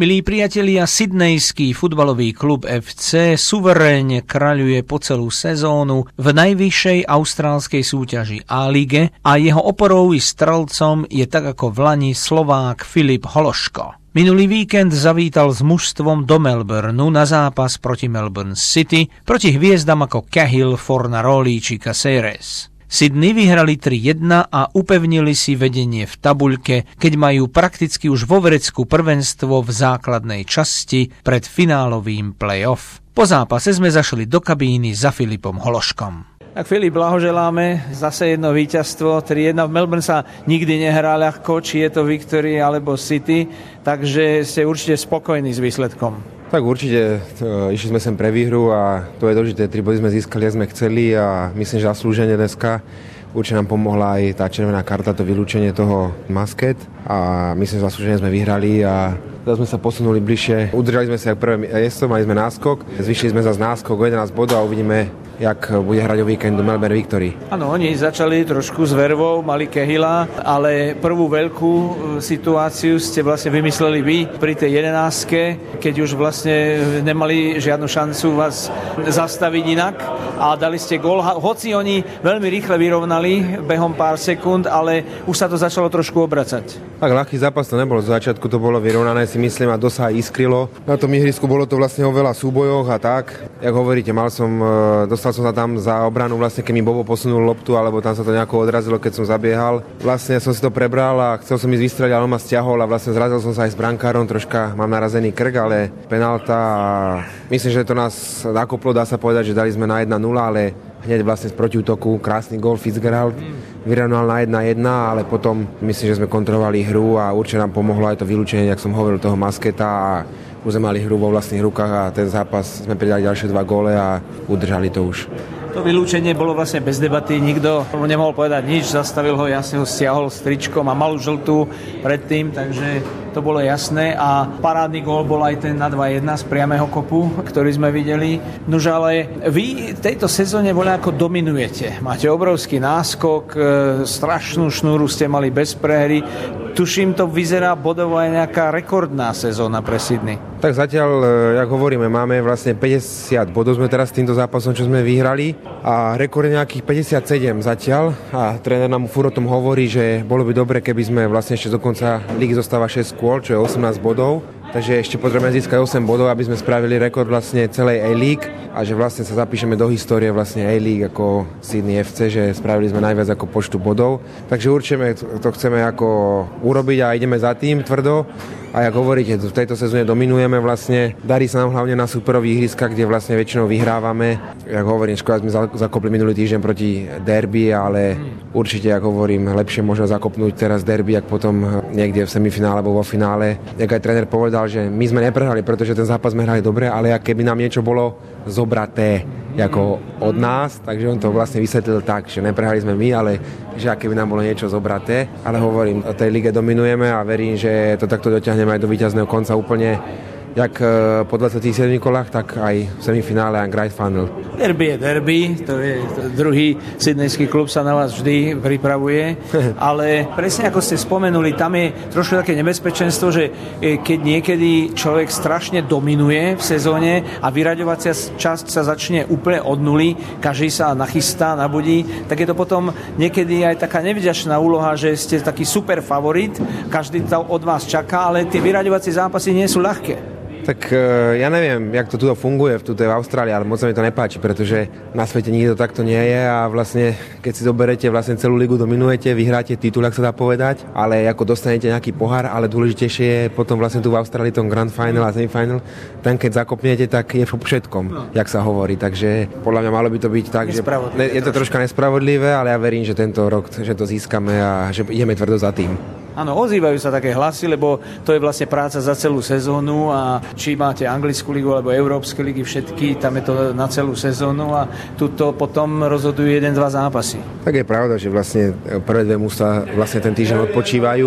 Milí priatelia, sydnejský futbalový klub FC suverénne kráľuje po celú sezónu v najvyššej austrálskej súťaži A-lige a jeho oporou i strelcom je tak ako v lani Slovák Filip Hološko. Minulý víkend zavítal s mužstvom do Melbourneu na zápas proti Melbourne City proti hviezdam ako Cahill, Fornaroli či Caceres. Sydney vyhrali 3-1 a upevnili si vedenie v tabuľke, keď majú prakticky už vo vrecku prvenstvo v základnej časti pred finálovým play-off. Po zápase sme zašli do kabíny za Filipom Hološkom. Tak Filip, blahoželáme, zase jedno víťazstvo, 3-1. V Melbourne sa nikdy nehrá ľahko, či je to Victory alebo City, takže ste určite spokojní s výsledkom. Tak určite, išli sme sem pre výhru a to je dôležité, 3 body sme získali, ako sme chceli a myslím, že zaslúžene dneska určite nám pomohla aj tá červená karta, to vylúčenie toho Muscat a myslím, že zaslúžene sme vyhrali a teraz sme sa posunuli bližšie. Udržali sme sa jak prvé miesto, mali sme náskok, zvyšili sme zase náskok o 11 bodov a uvidíme, jak bude hrať o víkendu Melbourne Victory. Áno, oni začali trošku s vervou, mali Cahilla, ale prvú veľkú situáciu ste vlastne vymysleli vy pri tej 11, keď už vlastne nemali žiadnu šancu vás zastaviť inak a dali ste gól. Hoci oni veľmi rýchle vyrovnali behom pár sekúnd, ale už sa to začalo trošku obracať. Tak ľahký zápas to nebolo, z začiatku to bolo vyrovnané, si myslím, a dosť sa iskrilo. Na tom ihrisku bolo to vlastne o veľa súbojoch a tak. Jak hovoríte, dostal som sa tam za obranu, vlastne keď mi Bobo posunul loptu, alebo tam sa to nejako odrazilo, keď som zabiehal. Vlastne som si to prebral a chcel som ísť vystreliť, ale on ma stiahol a vlastne zrazil som sa aj s brankárom, troška mám narazený krk, ale penálta a myslím, že to nás nakoplo, dá sa povedať, že dali sme na 1-0, ale hneď vlastne z protiútoku krásny gól Fitzgerald vyrovnal na 1-1, ale potom myslím, že sme kontrolovali hru a určite nám pomohlo aj to vylúčenie, jak som hovoril, toho Muscata a už sme mali hru vo vlastných rukách a ten zápas sme pridali ďalšie 2 góle a udržali to už. To vylúčenie bolo vlastne bez debaty, nikto nemohol povedať nič, zastavil ho, jasne ho stiahol s tričkom a malú žltú predtým, takže to bolo jasné a parádny gól bol aj ten na 2-1 z priamého kopu, ktorý sme videli. Nože ale vy v tejto sezóne voľako dominujete. Máte obrovský náskok, strašnú šnúru ste mali bez prehry. Tuším, to vyzerá bodovo aj nejaká rekordná sezóna pre Sydney. Tak zatiaľ, jak hovoríme, máme vlastne 50 bodov sme teraz s týmto zápasom, čo sme vyhrali a rekord je nejakých 57 zatiaľ a tréner nám furt o tom hovorí, že bolo by dobre, keby sme vlastne ešte do konca ligy zostáva 6 kôl, čo je 18 bodov. Takže ešte potrebujeme získať 8 bodov, aby sme spravili rekord vlastne celej A-League a že vlastne sa zapíšeme do histórie vlastne A-League ako Sydney FC, že spravili sme najviac ako počtu bodov. Takže určite to chceme ako urobiť a ideme za tým tvrdo. A jak hovoríte, v tejto sezóne dominujeme vlastne. Darí sa nám hlavne na superových ihriskách, kde vlastne väčšinou vyhrávame. Jak hovorím, škoda sme zakopli minulý týždeň proti derby, ale určite, jak hovorím, lepšie možno zakopnúť teraz derby, jak potom niekde v semifinále alebo vo finále. Jak aj tréner povedal, že my sme neprehrali, pretože ten zápas sme hrali dobre, ale ak keby nám niečo bolo zobraté ako od nás, takže on to vlastne vysvetlil tak, že neprehrali sme my, ale že ak keby nám bolo niečo zobraté, ale hovorím, o tej lige dominujeme a verím, že to takto dotiahneme aj do víťazného konca úplne jak po 27 kolách, tak aj v semifinále a Grand Final. Derby je derby, to je druhý sydnejský klub sa na vás vždy pripravuje, ale presne ako ste spomenuli, tam je trošku také nebezpečenstvo, že keď niekedy človek strašne dominuje v sezóne a vyraďovacia časť sa začne úplne od nuly, každý sa nachystá, nabudí, tak je to potom niekedy aj taká nevďačná úloha, že ste taký super favorit, každý to od vás čaká, ale tie vyraďovacie zápasy nie sú ľahké. Tak ja neviem, jak to tu funguje v Austrálii, ale moc sa mi to nepáči, pretože na svete nikto takto nie je a vlastne, keď si zoberete, vlastne celú ligu dominujete, vyhráte titul, ak sa dá povedať, ale ako dostanete nejaký pohár, ale dôležitejšie je potom vlastne tu v Austrálii tom Grand Final a Semifinal, tam keď zakopnete, tak je všetkom, jak sa hovorí, takže podľa mňa malo by to byť tak, že je to troška nespravodlivé, ale ja verím, že tento rok, že to získame a že ideme tvrdo za tým. Áno, ozývajú sa také hlasy, lebo to je vlastne práca za celú sezónu a či máte anglickú ligu alebo európske ligy, všetky, tam je to na celú sezónu a tuto potom rozhodujú 1-2 zápasy. Tak je pravda, že vlastne prvé 2 mužstvá vlastne ten týždeň odpočívajú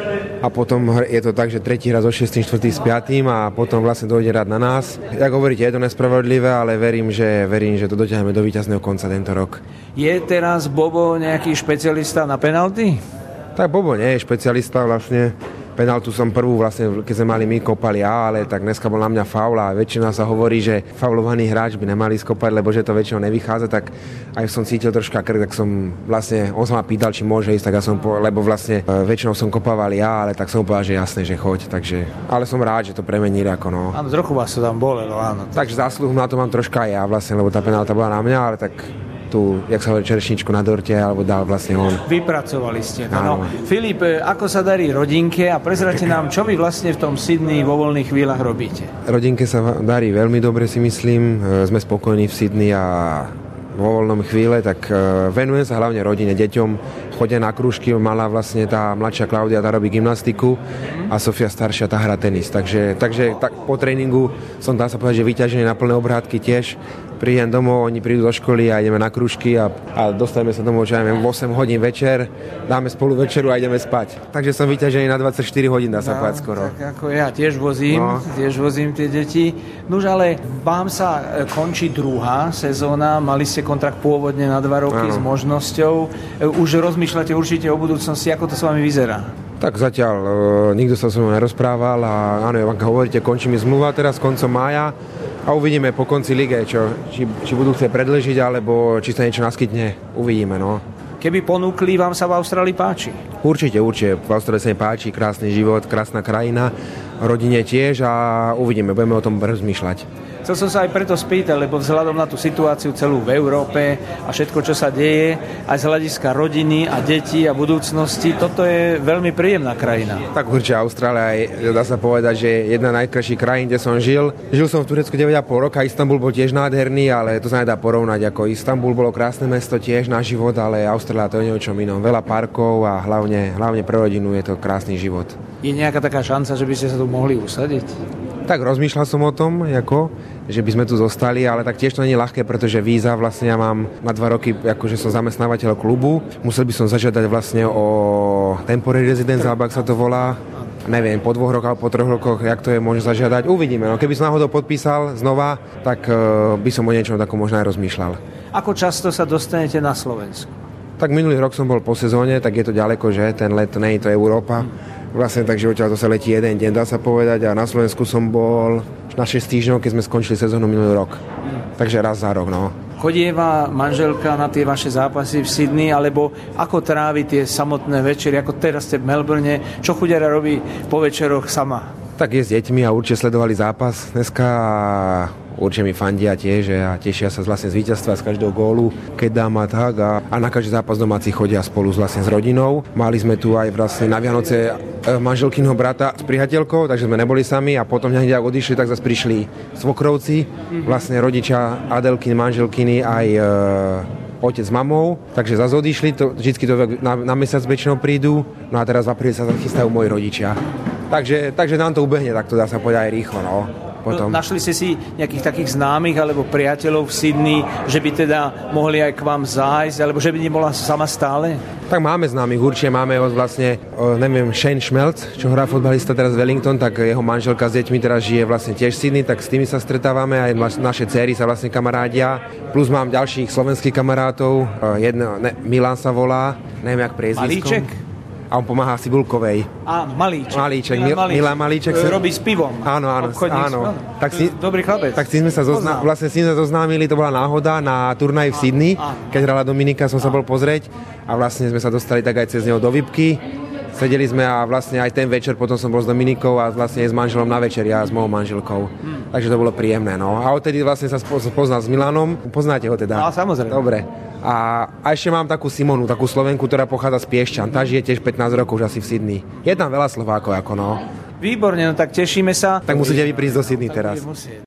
a potom je to tak, že tretí raz so 6., 4. s 5. a potom vlastne dojde rád na nás. Jak hovoríte, je to nespravodlivé, ale verím, že to dotiahneme do víťazného konca tento rok. Je teraz Bobo nejaký špecialista na penalty? Tak Bobo nie je špecialista vlastne. Penáltu som prvú vlastne, keď sme mali my, kopali ja, ale tak dneska bol na mňa faul a väčšina sa hovorí, že faulovaný hráč by nemali skopať, lebo že to väčšinou nevychádza, tak aj som cítil troška krk, tak som vlastne, on sa ma pýtal, či môže ísť, tak ja som lebo vlastne väčšinou som kopával ja, ale tak som povedal, že jasné, že choď, takže, ale som rád, že to premenili ako no. Áno, trochu vás to tam bolelo, áno. Takže zásluhu na to mám troška aj ja vlastne, lebo tá penálta bola na mňa, ale tak tu, jak sa hovorí, čerešničku na dorte, alebo dal vlastne on. Vypracovali ste to. No. Filip, ako sa darí rodinke a prezrate nám, čo vy vlastne v tom Sydney vo voľných chvíľach robíte? Rodinke sa darí veľmi dobre, si myslím. Sme spokojní v Sydney a vo voľnom chvíle, tak venujem sa hlavne rodine, deťom. Chodia na krúžky, malá vlastne tá mladšia Klaudia, tá robí gymnastiku a Sofia staršia, tá hrá tenis. Takže tak po tréningu som, dá sa povedať, že vyťažený na plné obrátky tiež. Prídem domov, oni prídu do školy a ideme na krúžky a dostaneme sa domov, čo ja neviem, 8 hodín večer, dáme spolu večeru a ideme spať. Takže som vyťažený na 24 hodín, dá sa povedať skoro. Tak ako ja tiež vozím tie deti. Nuž, ale vám sa končí druhá sezóna, mali ste kontrakt pôvodne na 2 roky s možnosťou. Už rozmýšľate určite o budúcnosti, ako to s vami vyzerá? Tak zatiaľ nikto sa so mnou nerozprával a áno, Ivanka, hovoríte, končí mi zmluva teraz koncom mája a uvidíme po konci lige, či budú chcieť predĺžiť, alebo či sa niečo naskytne, uvidíme, no. Keby ponúkli, vám sa v Austrálii páči? Určite, v Austrálii sa mi páči, krásny život, krásna krajina, rodine tiež a uvidíme, budeme o tom rozmýšľať. Chcel som sa aj preto spýtať, lebo vzhľadom na tú situáciu celú v Európe a všetko, čo sa deje, aj z hľadiska rodiny a detí a budúcnosti, toto je veľmi príjemná krajina. Tak určite Austrália je, dá sa povedať, že jedna najkrajších krajín, kde som žil. Žil som v Turecku 9,5 roka, Istanbul bol tiež nádherný, ale to sa nedá porovnať. Ako Istanbul bolo krásne mesto tiež na život, ale Austrália to je niečo inom. Veľa parkov a hlavne pre rodinu je to krásny život. Je nejaká taká šanca, že by ste sa tu mohli usadiť? Tak rozmýšľal som o tom, že by sme tu zostali, ale tak tiež to nie je ľahké, pretože víza vlastne ja mám na 2 roky, akože som zamestnávateľ klubu. Musel by som zažiadať vlastne o temporary residence, alebo ak sa to volá. Neviem, po 2 rokoch alebo po 3 rokoch, jak to je, môžem zažiadať. Uvidíme, no keby som náhodou podpísal znova, tak by som o niečom takom možno aj rozmýšľal. Ako často sa dostanete na Slovensku? Tak minulý rok som bol po sezóne, tak je to ďaleko, že? Ten let, nie je to Európa. Vlastne takže odtiaľ to sa letí jeden deň, dá sa povedať, a na Slovensku som bol na 6 týždňov, keď sme skončili sezónu minulý rok. Takže raz za rok, no. Chodieva manželka na tie vaše zápasy v Sydney, alebo ako trávi tie samotné večery, ako teraz ste v Melbourne, čo chudiara robí po večeroch sama? Tak je s deťmi a určite sledovali zápas dneska a určite mi fandia tiež a tešia sa vlastne z víťazstva, z každého gólu, keď dám a tak a na každý zápas domáci chodia spolu vlastne s rodinou. Mali sme tu aj vlastne na Vianoce manželkynho brata s priateľkou, takže sme neboli sami a potom hneď ak odišli, tak zase prišli svokrovci, vlastne rodičia Adelkyny, manželkyny aj otec s mamou, takže zase odišli, vždycky to na mesiac väčšinou prídu, no a teraz v apríli sa chystajú moji rodičia. Takže nám to ubehne, tak to dá sa povedať aj rýchlo, no. Potom. Našli ste si nejakých takých známych alebo priateľov v Sydney, že by teda mohli aj k vám zájsť, alebo že by nebola sama stále? Tak máme známych, určite máme vlastne, neviem, Shane Schmelz, čo hrá fotbalista teraz Wellington, tak jeho manželka s deťmi teraz žije vlastne tiež v Sydney, tak s tými sa stretávame, aj naše dcery sa vlastne kamarádia, plus mám ďalších slovenských kamarátov, Milan sa volá, neviem jak priezviskom. Malíček? A on pomáha Sibulkovej. Áno, Malíček. Milan Malíček. Robí s pivom. Áno. Tak dobrý chlapec. Tak s tým sme sa zoznámili, to bola náhoda na turnaji v Sydney, keď hrala Dominika, som sa bol pozrieť a vlastne sme sa dostali tak aj cez neho do VIPky. Sedeli sme a vlastne aj ten večer potom som bol s Dominikou a vlastne s manželom na večer, ja s mojou manželkou. Takže to bolo príjemné, no. A odtedy vlastne sa poznal s Milanom. Poznáte ho teda? No, samozrejme. Dobre. A ešte mám takú Simonu, takú Slovenku, ktorá pochádza z Piešťan. Tá žije tiež 15 rokov už asi v Sydney. Je tam veľa Slovákov, no. Výborne, no tak tešíme sa. Tak musíte vy prísť do Sydney teraz.